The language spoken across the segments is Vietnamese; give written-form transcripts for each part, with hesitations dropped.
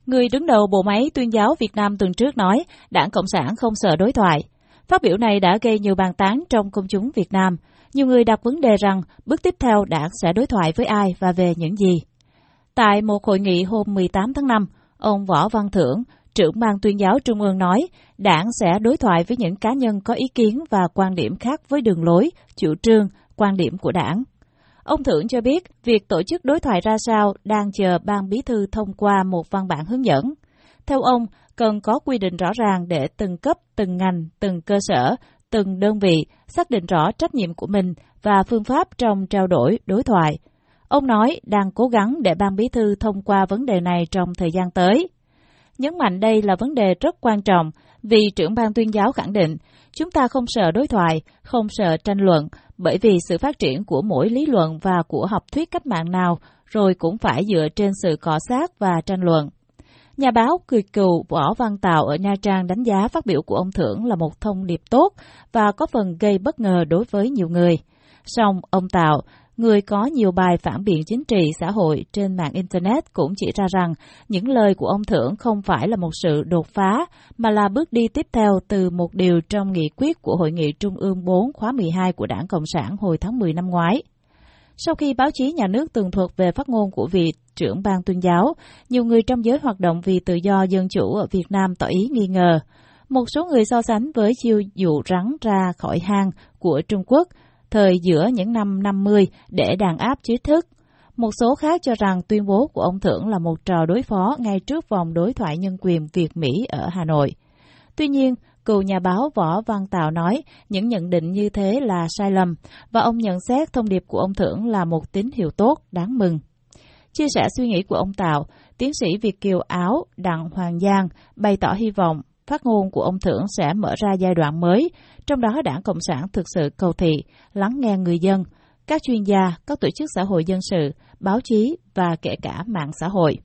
Người đứng đầu bộ máy tuyên giáo Việt Nam tuần trước nói Đảng Cộng sản không sợ đối thoại. Phát biểu này đã gây nhiều bàn tán trong công chúng Việt Nam. Nhiều người đặt vấn đề rằng bước tiếp theo Đảng sẽ đối thoại với ai và về những gì. Tại một hội nghị hôm 18 tháng 5, ông Võ Văn Thưởng, trưởng ban tuyên giáo Trung ương nói Đảng sẽ đối thoại với những cá nhân có ý kiến và quan điểm khác với đường lối, chủ trương, quan điểm của Đảng. Ông Thưởng cho biết việc tổ chức đối thoại ra sao đang chờ Ban Bí thư thông qua một văn bản hướng dẫn. Theo ông, cần có quy định rõ ràng để từng cấp, từng ngành, từng cơ sở, từng đơn vị xác định rõ trách nhiệm của mình và phương pháp trong trao đổi, đối thoại. Ông nói đang cố gắng để Ban Bí thư thông qua vấn đề này trong thời gian tới. Nhấn mạnh đây là vấn đề rất quan trọng vì trưởng ban tuyên giáo khẳng định chúng ta không sợ đối thoại, không sợ tranh luận bởi vì sự phát triển của mỗi lý luận và của học thuyết cách mạng nào rồi cũng phải dựa trên sự cọ xát và tranh luận. Nhà báo Cười Cừu Võ Văn Tạo ở Nha Trang đánh giá phát biểu của ông Thưởng là một thông điệp tốt và có phần gây bất ngờ đối với nhiều người. Song ông Tạo, người có nhiều bài phản biện chính trị xã hội trên mạng Internet cũng chỉ ra rằng những lời của ông Thưởng không phải là một sự đột phá, mà là bước đi tiếp theo từ một điều trong nghị quyết của Hội nghị Trung ương 4 khóa 12 của Đảng Cộng sản hồi tháng 10 năm ngoái. Sau khi báo chí nhà nước tường thuật về phát ngôn của vị trưởng ban tuyên giáo, nhiều người trong giới hoạt động vì tự do dân chủ ở Việt Nam tỏ ý nghi ngờ. Một số người so sánh với chiêu dụ rắn ra khỏi hang của Trung Quốc thời giữa những năm 50 để đàn áp trí thức. Một số khác cho rằng tuyên bố của ông Thưởng là một trò đối phó ngay trước vòng đối thoại nhân quyền Việt-Mỹ ở Hà Nội. Tuy nhiên, cựu nhà báo Võ Văn Tạo nói những nhận định như thế là sai lầm và ông nhận xét thông điệp của ông Thưởng là một tín hiệu tốt, đáng mừng. Chia sẻ suy nghĩ của ông Tạo, tiến sĩ Việt kiều Áo Đặng Hoàng Giang bày tỏ hy vọng phát ngôn của ông Thưởng sẽ mở ra giai đoạn mới, trong đó Đảng Cộng sản thực sự cầu thị, lắng nghe người dân, các chuyên gia, các tổ chức xã hội dân sự, báo chí và kể cả mạng xã hội.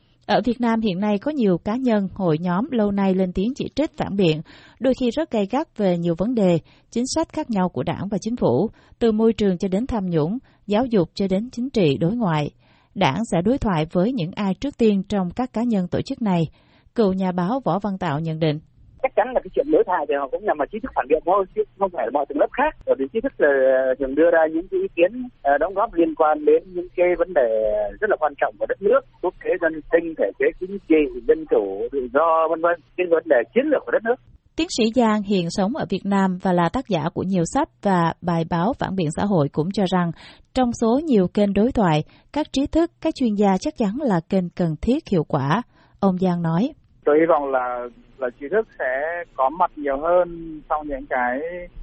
Ở Việt Nam hiện nay có nhiều cá nhân, hội nhóm lâu nay lên tiếng chỉ trích phản biện, đôi khi rất gay gắt về nhiều vấn đề, chính sách khác nhau của Đảng và Chính phủ, từ môi trường cho đến tham nhũng, giáo dục cho đến chính trị đối ngoại. Đảng sẽ đối thoại với những ai trước tiên trong các cá nhân tổ chức này. Cựu nhà báo Võ Văn Tạo nhận định. Chắc chắn là cái chuyện đối thoại thì họ cũng nhằm vào trí thức phản biện thôi, chứ không phải là mọi tầng lớp khác. Bởi vì trí thức là thường đưa ra những cái ý kiến đóng góp liên quan đến những cái vấn đề rất là quan trọng của đất nước, quốc tế dân sinh, thể chế chính trị, dân chủ, tự do, vân vân, cái vấn đề chiến lược của đất nước. Tiến sĩ Giang hiện sống ở Việt Nam và là tác giả của nhiều sách và bài báo phản biện xã hội cũng cho rằng trong số nhiều kênh đối thoại, các trí thức, các chuyên gia chắc chắn là kênh cần thiết hiệu quả. Ông Giang nói. Tôi hy vọng là trí thức sẽ có mặt nhiều hơn trong những cái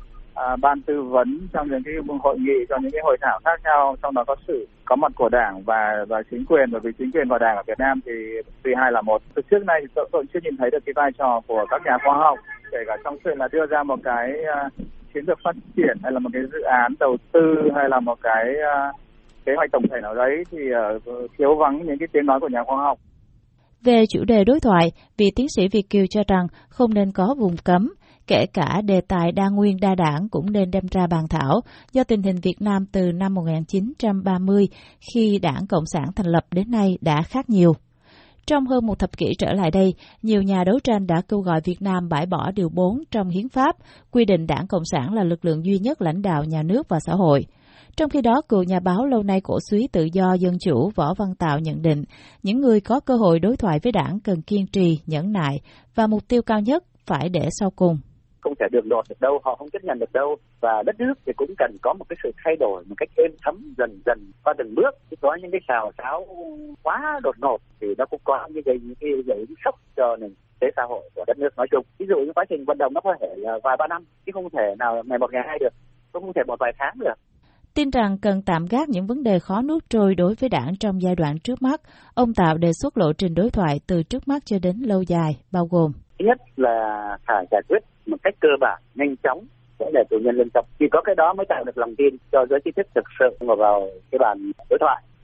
ban tư vấn, trong những cái hội nghị, trong những cái hội thảo khác nhau, trong đó có sự có mặt của Đảng và chính quyền, bởi vì chính quyền và Đảng ở Việt Nam thì tuy hai là một. Từ trước nay thì tôi chưa nhìn thấy được cái vai trò của các nhà khoa học, kể cả trong chuyện là đưa ra một cái chiến lược phát triển hay là một cái dự án đầu tư hay là một cái kế hoạch tổng thể nào đấy thì thiếu vắng những cái tiếng nói của nhà khoa học. Về chủ đề đối thoại, vị tiến sĩ Việt kiều cho rằng không nên có vùng cấm, kể cả đề tài đa nguyên đa đảng cũng nên đem ra bàn thảo, do tình hình Việt Nam từ năm 1930 khi Đảng Cộng sản thành lập đến nay đã khác nhiều. Trong hơn một thập kỷ trở lại đây, nhiều nhà đấu tranh đã kêu gọi Việt Nam bãi bỏ Điều 4 trong Hiến pháp, quy định Đảng Cộng sản là lực lượng duy nhất lãnh đạo nhà nước và xã hội. Trong khi đó, cựu nhà báo lâu nay cổ súy tự do dân chủ Võ Văn Tạo nhận định, những người có cơ hội đối thoại với Đảng cần kiên trì, nhẫn nại và mục tiêu cao nhất phải để sau cùng. Không thể đường đột được đâu, họ không chấp nhận được đâu, và đất nước thì cũng cần có một cái sự thay đổi một cách êm thấm dần dần qua từng bước. Chứ có những cái xào xáo quá đột ngột thì nó cũng có những cái sốc cho nền tế xã hội của đất nước nói chung. Ví dụ như quá trình vận động nó có thể là vài ba năm, chứ không thể nào ngày một ngày hai được, cũng không thể một vài tháng được. Tin rằng cần tạm gác những vấn đề khó nuốt trôi đối với Đảng trong giai đoạn trước mắt, ông Tạo đề xuất lộ trình đối thoại từ trước mắt cho đến lâu dài, bao gồm: thứ nhất là phải giải quyết một cách cơ bản, nhanh chóng, sẽ để tù nhân lương tâm. Chỉ có cái đó mới tạo được lòng tin cho giới trí thức thực sự vào cái bàn đối thoại.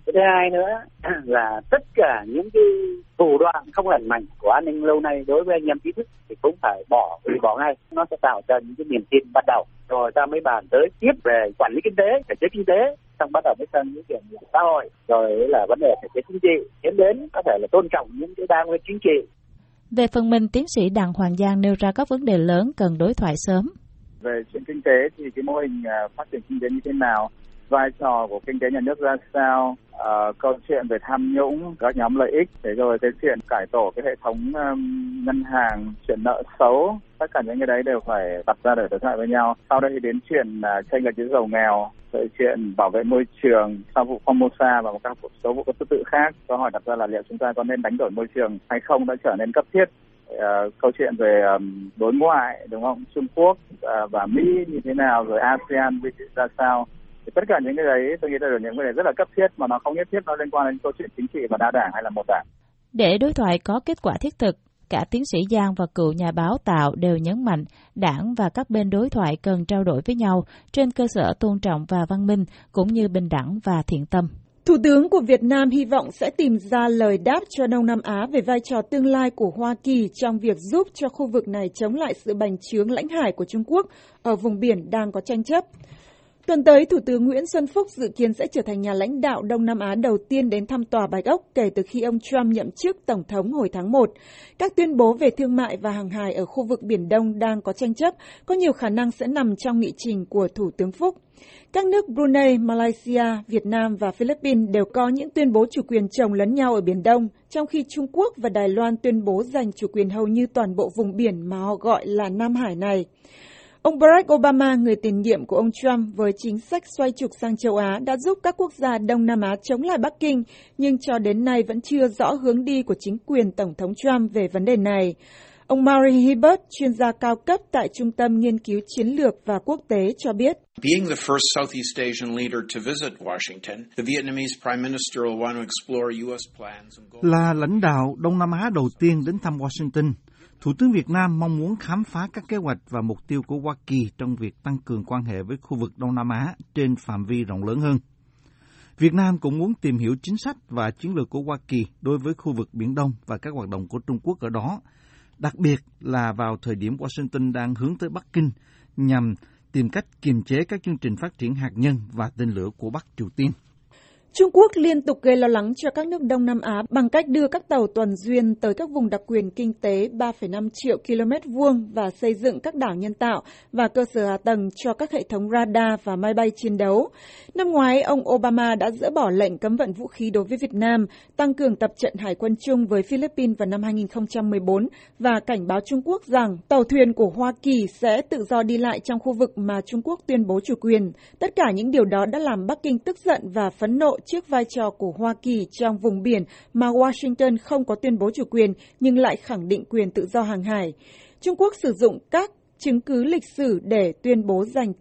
Cái thứ hai nữa là tất cả những cái thủ đoạn không lành mạnh của an ninh lâu nay đối với anh em trí thức thì cũng phải bỏ ngay. Nó sẽ tạo ra những cái niềm tin ban đầu, rồi ta mới bàn tới tiếp về quản lý kinh tế, thể chế kinh tế, xong bắt đầu mới sang những chuyện xã hội, rồi là vấn đề thể chế chính trị, tiến đến có thể là tôn trọng những cái đa nguyên chính trị. Về phần mình, tiến sĩ Đặng Hoàng Giang nêu ra các vấn đề lớn cần đối thoại sớm. Về chuyện kinh tế thì cái mô hình phát triển kinh tế như thế nào, vai trò của kinh tế nhà nước ra sao, câu chuyện về tham nhũng, các nhóm lợi ích, thế rồi cái chuyện cải tổ cái hệ thống ngân hàng, chuyện nợ xấu, tất cả những cái đấy đều phải đặt ra để đối thoại với nhau. Sau đây thì đến chuyện chênh lệch giàu nghèo, rồi chuyện bảo vệ môi trường sau vụ Formosa và một các số vụ tương tự khác. Câu hỏi đặt ra là liệu chúng ta có nên đánh đổi môi trường hay không đã trở nên cấp thiết. Câu chuyện về đối ngoại, đúng không? Trung Quốc và Mỹ như thế nào, rồi ASEAN ra sao? Thì tất cả những cái đấy tôi nghĩ là những cái đấy rất là cấp thiết mà nó không nhất thiết nó liên quan đến câu chuyện chính trị và đa đảng hay là một đảng. Để đối thoại có kết quả thiết thực, cả tiến sĩ Giang và cựu nhà báo Tạo đều nhấn mạnh đảng và các bên đối thoại cần trao đổi với nhau trên cơ sở tôn trọng và văn minh cũng như bình đẳng và thiện tâm. Thủ tướng của Việt Nam hy vọng sẽ tìm ra lời đáp cho Đông Nam Á về vai trò tương lai của Hoa Kỳ trong việc giúp cho khu vực này chống lại sự bành trướng lãnh hải của Trung Quốc ở vùng biển đang có tranh chấp. Tuần tới, Thủ tướng Nguyễn Xuân Phúc dự kiến sẽ trở thành nhà lãnh đạo Đông Nam Á đầu tiên đến thăm Tòa Bạch Ốc kể từ khi ông Trump nhậm chức Tổng thống hồi tháng 1. Các tuyên bố về thương mại và hàng hải ở khu vực Biển Đông đang có tranh chấp, có nhiều khả năng sẽ nằm trong nghị trình của Thủ tướng Phúc. Các nước Brunei, Malaysia, Việt Nam và Philippines đều có những tuyên bố chủ quyền chồng lấn nhau ở Biển Đông, trong khi Trung Quốc và Đài Loan tuyên bố giành chủ quyền hầu như toàn bộ vùng biển mà họ gọi là Nam Hải này. Ông Barack Obama, người tiền nhiệm của ông Trump với chính sách xoay trục sang châu Á đã giúp các quốc gia Đông Nam Á chống lại Bắc Kinh, nhưng cho đến nay vẫn chưa rõ hướng đi của chính quyền Tổng thống Trump về vấn đề này. Ông Maury Hibbert, chuyên gia cao cấp tại Trung tâm Nghiên cứu Chiến lược và Quốc tế cho biết, Being the first Southeast Asian leader to visit Washington, the Vietnamese Prime Minister will want to explore U.S. plans and goals. Là lãnh đạo Đông Nam Á đầu tiên đến thăm Washington, Thủ tướng Việt Nam mong muốn khám phá các kế hoạch và mục tiêu của Hoa Kỳ trong việc tăng cường quan hệ với khu vực Đông Nam Á trên phạm vi rộng lớn hơn. Việt Nam cũng muốn tìm hiểu chính sách và chiến lược của Hoa Kỳ đối với khu vực Biển Đông và các hoạt động của Trung Quốc ở đó, đặc biệt là vào thời điểm Washington đang hướng tới Bắc Kinh nhằm tìm cách kiềm chế các chương trình phát triển hạt nhân và tên lửa của Bắc Triều Tiên. Trung Quốc liên tục gây lo lắng cho các nước Đông Nam Á bằng cách đưa các tàu tuần duyên tới các vùng đặc quyền kinh tế 3,5 triệu km vuông và xây dựng các đảo nhân tạo và cơ sở hạ tầng cho các hệ thống radar và máy bay chiến đấu. Năm ngoái, ông Obama đã dỡ bỏ lệnh cấm vận vũ khí đối với Việt Nam, tăng cường tập trận hải quân chung với Philippines vào năm 2014 và cảnh báo Trung Quốc rằng tàu thuyền của Hoa Kỳ sẽ tự do đi lại trong khu vực mà Trung Quốc tuyên bố chủ quyền. Tất cả những điều đó đã làm Bắc Kinh tức giận và phẫn nộ trước vai trò của Hoa Kỳ trong vùng biển mà Washington không có tuyên bố chủ quyền nhưng lại khẳng định quyền tự do hàng hải. Trung Quốc sử dụng các chứng cứ lịch sử để tuyên bố giành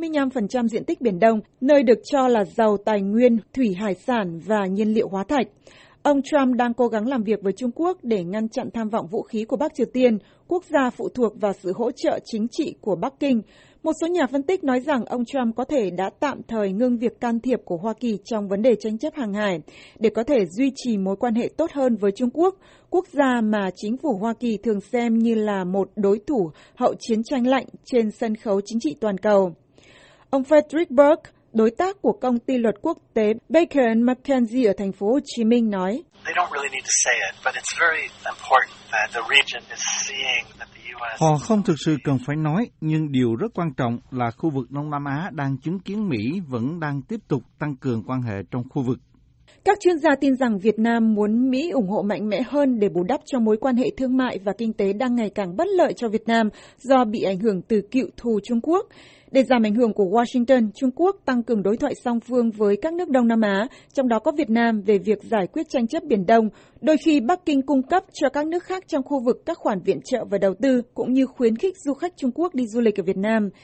95% diện tích Biển Đông, nơi được cho là giàu tài nguyên, thủy hải sản và nhiên liệu hóa thạch. Ông Trump đang cố gắng làm việc với Trung Quốc để ngăn chặn tham vọng vũ khí của Bắc Triều Tiên, quốc gia phụ thuộc vào sự hỗ trợ chính trị của Bắc Kinh. Một số nhà phân tích nói rằng ông Trump có thể đã tạm thời ngưng việc can thiệp của Hoa Kỳ trong vấn đề tranh chấp hàng hải để có thể duy trì mối quan hệ tốt hơn với Trung Quốc, quốc gia mà chính phủ Hoa Kỳ thường xem như là một đối thủ hậu chiến tranh lạnh trên sân khấu chính trị toàn cầu. Ông Frederick Burke, đối tác của công ty luật quốc tế Baker & McKenzie ở thành phố Hồ Chí Minh nói, họ không thực sự cần phải nói, nhưng điều rất quan trọng là khu vực Đông Nam Á đang chứng kiến Mỹ vẫn đang tiếp tục tăng cường quan hệ trong khu vực. Các chuyên gia tin rằng Việt Nam muốn Mỹ ủng hộ mạnh mẽ hơn để bù đắp cho mối quan hệ thương mại và kinh tế đang ngày càng bất lợi cho Việt Nam do bị ảnh hưởng từ cựu thù Trung Quốc. Để giảm ảnh hưởng của Washington, Trung Quốc tăng cường đối thoại song phương với các nước Đông Nam Á, trong đó có Việt Nam về việc giải quyết tranh chấp Biển Đông. Đôi khi Bắc Kinh cung cấp cho các nước khác trong khu vực các khoản viện trợ và đầu tư, cũng như khuyến khích du khách Trung Quốc đi du lịch ở Việt Nam.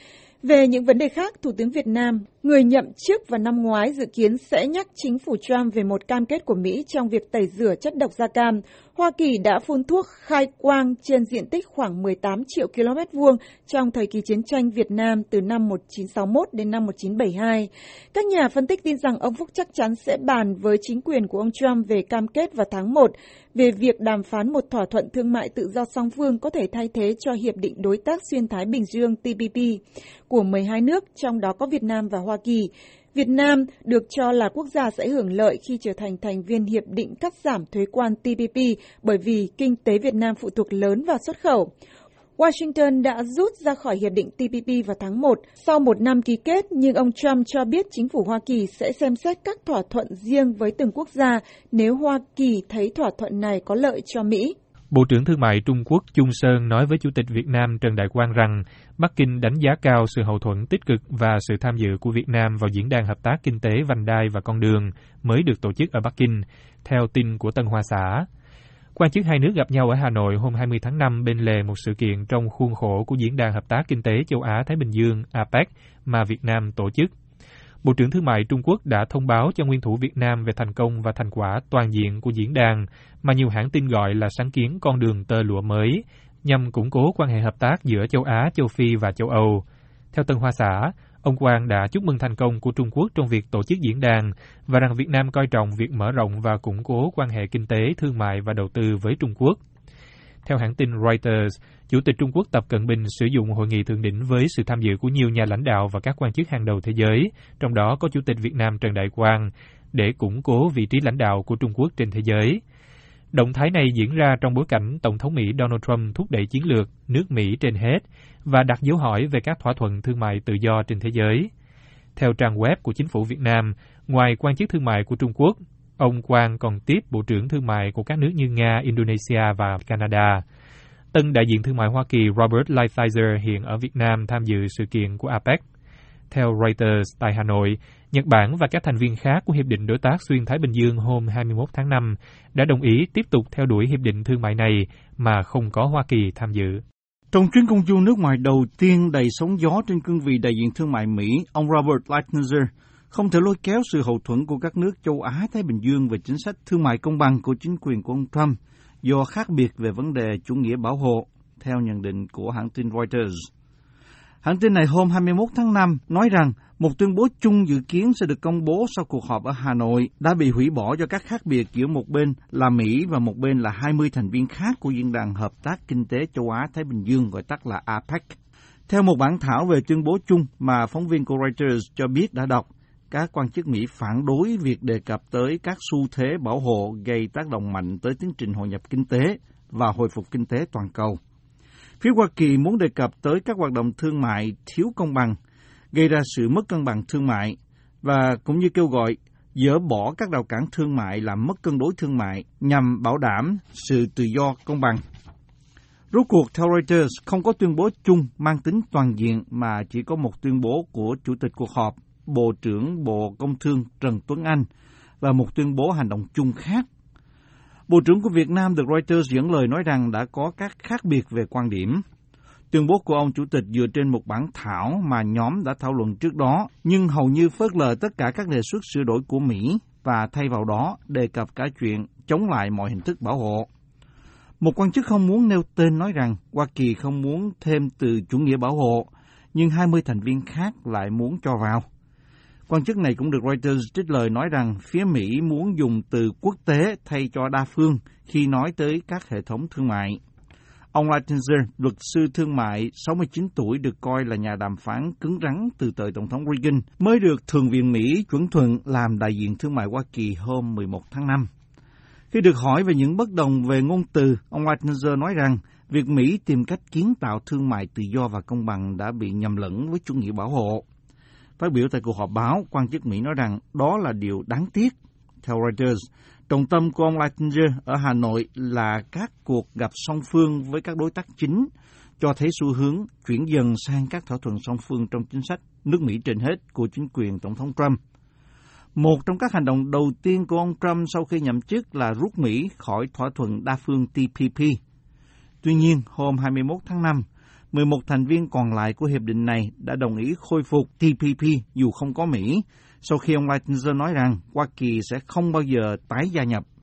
Về những vấn đề khác, Thủ tướng Việt Nam, người nhậm chức vào năm ngoái, dự kiến sẽ nhắc chính phủ Trump về một cam kết của Mỹ trong việc tẩy rửa chất độc da cam. Hoa Kỳ đã phun thuốc khai quang trên diện tích khoảng 18 triệu km vuông trong thời kỳ chiến tranh Việt Nam từ năm 1961 đến năm 1972. Các nhà phân tích tin rằng ông Phúc chắc chắn sẽ bàn với chính quyền của ông Trump về cam kết vào tháng 1 về việc đàm phán một thỏa thuận thương mại tự do song phương có thể thay thế cho Hiệp định Đối tác Xuyên Thái Bình Dương TPP của 12 nước, trong đó có Việt Nam và Hoa Kỳ. Việt Nam được cho là quốc gia sẽ hưởng lợi khi trở thành thành viên Hiệp định cắt giảm thuế quan TPP bởi vì kinh tế Việt Nam phụ thuộc lớn vào xuất khẩu. Washington đã rút ra khỏi Hiệp định TPP vào tháng 1 sau một năm ký kết, nhưng ông Trump cho biết chính phủ Hoa Kỳ sẽ xem xét các thỏa thuận riêng với từng quốc gia nếu Hoa Kỳ thấy thỏa thuận này có lợi cho Mỹ. Bộ trưởng Thương mại Trung Quốc Chung Sơn nói với Chủ tịch Việt Nam Trần Đại Quang rằng Bắc Kinh đánh giá cao sự hậu thuẫn tích cực và sự tham dự của Việt Nam vào Diễn đàn Hợp tác Kinh tế Vành đai và Con đường mới được tổ chức ở Bắc Kinh, theo tin của Tân Hoa Xã. Quan chức hai nước gặp nhau ở Hà Nội hôm 20 tháng 5 bên lề một sự kiện trong khuôn khổ của Diễn đàn Hợp tác Kinh tế Châu Á-Thái Bình Dương APEC mà Việt Nam tổ chức. Bộ trưởng Thương mại Trung Quốc đã thông báo cho nguyên thủ Việt Nam về thành công và thành quả toàn diện của diễn đàn mà nhiều hãng tin gọi là sáng kiến con đường tơ lụa mới, nhằm củng cố quan hệ hợp tác giữa châu Á, châu Phi và châu Âu. Theo Tân Hoa Xã, ông Quang đã chúc mừng thành công của Trung Quốc trong việc tổ chức diễn đàn và rằng Việt Nam coi trọng việc mở rộng và củng cố quan hệ kinh tế, thương mại và đầu tư với Trung Quốc. Theo hãng tin Reuters, Chủ tịch Trung Quốc Tập Cận Bình sử dụng hội nghị thượng đỉnh với sự tham dự của nhiều nhà lãnh đạo và các quan chức hàng đầu thế giới, trong đó có Chủ tịch Việt Nam Trần Đại Quang, để củng cố vị trí lãnh đạo của Trung Quốc trên thế giới. Động thái này diễn ra trong bối cảnh Tổng thống Mỹ Donald Trump thúc đẩy chiến lược nước Mỹ trên hết và đặt dấu hỏi về các thỏa thuận thương mại tự do trên thế giới. Theo trang web của chính phủ Việt Nam, ngoài quan chức thương mại của Trung Quốc, ông Quang còn tiếp Bộ trưởng Thương mại của các nước như Nga, Indonesia và Canada. Tân đại diện thương mại Hoa Kỳ Robert Lighthizer hiện ở Việt Nam tham dự sự kiện của APEC. Theo Reuters, tại Hà Nội, Nhật Bản và các thành viên khác của Hiệp định Đối tác Xuyên Thái Bình Dương hôm 21 tháng 5 đã đồng ý tiếp tục theo đuổi hiệp định thương mại này mà không có Hoa Kỳ tham dự. Trong chuyến công du nước ngoài đầu tiên đầy sóng gió trên cương vị đại diện thương mại Mỹ, ông Robert Lighthizer không thể lôi kéo sự hậu thuẫn của các nước châu Á-Thái Bình Dương về chính sách thương mại công bằng của chính quyền của ông Trump do khác biệt về vấn đề chủ nghĩa bảo hộ, theo nhận định của hãng tin Reuters. Hãng tin này hôm 21 tháng 5 nói rằng một tuyên bố chung dự kiến sẽ được công bố sau cuộc họp ở Hà Nội đã bị hủy bỏ do các khác biệt giữa một bên là Mỹ và một bên là 20 thành viên khác của Diễn đàn Hợp tác Kinh tế Châu Á-Thái Bình Dương, gọi tắt là APEC. Theo một bản thảo về tuyên bố chung mà phóng viên của Reuters cho biết đã đọc, các quan chức Mỹ phản đối việc đề cập tới các xu thế bảo hộ gây tác động mạnh tới tiến trình hội nhập kinh tế và hồi phục kinh tế toàn cầu. Phía Hoa Kỳ muốn đề cập tới các hoạt động thương mại thiếu công bằng, gây ra sự mất cân bằng thương mại, và cũng như kêu gọi dỡ bỏ các rào cản thương mại làm mất cân đối thương mại nhằm bảo đảm sự tự do công bằng. Rốt cuộc, theo Reuters, không có tuyên bố chung mang tính toàn diện mà chỉ có một tuyên bố của Chủ tịch cuộc họp, Bộ trưởng Bộ Công Thương Trần Tuấn Anh và một tuyên bố hành động chung khác. Bộ trưởng của Việt Nam được Reuters dẫn lời nói rằng đã có các khác biệt về quan điểm. Tuyên bố của ông Chủ tịch dựa trên một bản thảo mà nhóm đã thảo luận trước đó, nhưng hầu như phớt lờ tất cả các đề xuất sửa đổi của Mỹ và thay vào đó đề cập cả chuyện chống lại mọi hình thức bảo hộ. Một quan chức không muốn nêu tên nói rằng Hoa Kỳ không muốn thêm từ chủ nghĩa bảo hộ, nhưng 20 thành viên khác lại muốn cho vào. Quan chức này cũng được Reuters trích lời nói rằng phía Mỹ muốn dùng từ quốc tế thay cho đa phương khi nói tới các hệ thống thương mại. Ông Lighthizer, luật sư thương mại 69 tuổi, được coi là nhà đàm phán cứng rắn từ thời Tổng thống Reagan, mới được Thượng viện Mỹ chuẩn thuận làm đại diện thương mại Hoa Kỳ hôm 11 tháng 5. Khi được hỏi về những bất đồng về ngôn từ, ông Lighthizer nói rằng việc Mỹ tìm cách kiến tạo thương mại tự do và công bằng đã bị nhầm lẫn với chủ nghĩa bảo hộ. Phát biểu tại cuộc họp báo, quan chức Mỹ nói rằng đó là điều đáng tiếc. Theo Reuters, trọng tâm của ông Lighthizer ở Hà Nội là các cuộc gặp song phương với các đối tác chính, cho thấy xu hướng chuyển dần sang các thỏa thuận song phương trong chính sách nước Mỹ trên hết của chính quyền Tổng thống Trump. Một trong các hành động đầu tiên của ông Trump sau khi nhậm chức là rút Mỹ khỏi thỏa thuận đa phương TPP. Tuy nhiên, hôm 21 tháng 5, 11 thành viên còn lại của hiệp định này đã đồng ý khôi phục TPP dù không có Mỹ, sau khi ông Lighthizer nói rằng Hoa Kỳ sẽ không bao giờ tái gia nhập.